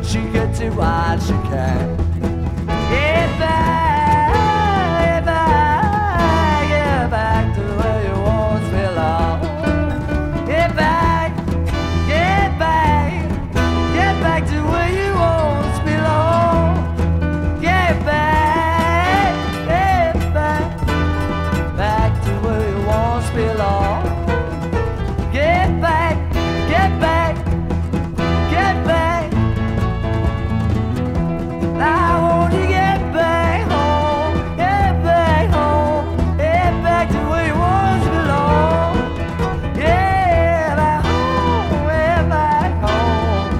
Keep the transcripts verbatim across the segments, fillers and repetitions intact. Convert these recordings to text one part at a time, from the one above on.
she gets it while she can. Get back, get back, get back to where you once belong. Get back, get back, get back to where you once belong. Get back, get back, back to where you once belong. Get back, get back, get back. I want you get back home, get back home, get back to where you once belong. Yeah, back home, yeah, back home.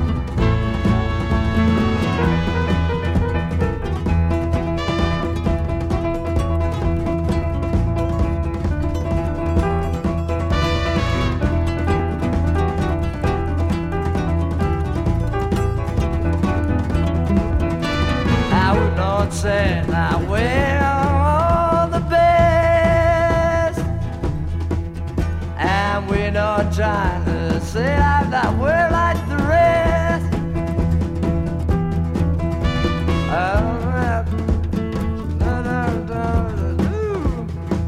I would not say I wear all the best, and we're not trying to say I'm not we're like the rest. Uh, da, da, da, da, do.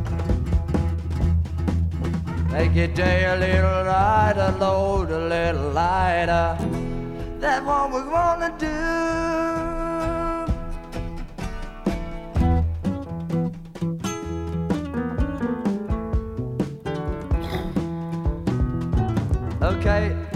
Make your day a little lighter, load a little lighter. That's what we wanna do. Okay.